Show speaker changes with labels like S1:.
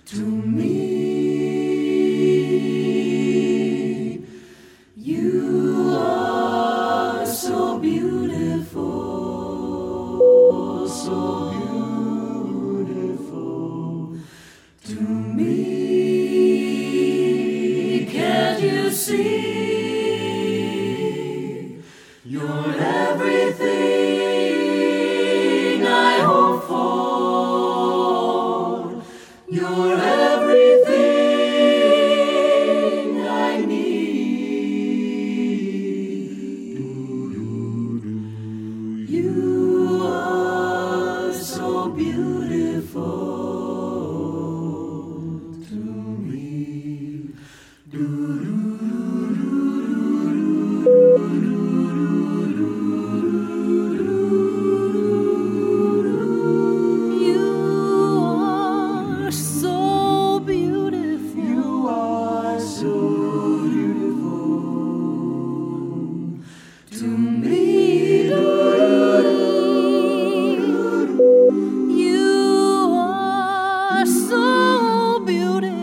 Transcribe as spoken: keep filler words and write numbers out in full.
S1: To me, you are so beautiful, so beautiful. To me, can't you see? You're everything I hope for. You're everything I need. You are so beautiful to me. To me,
S2: you are so beautiful.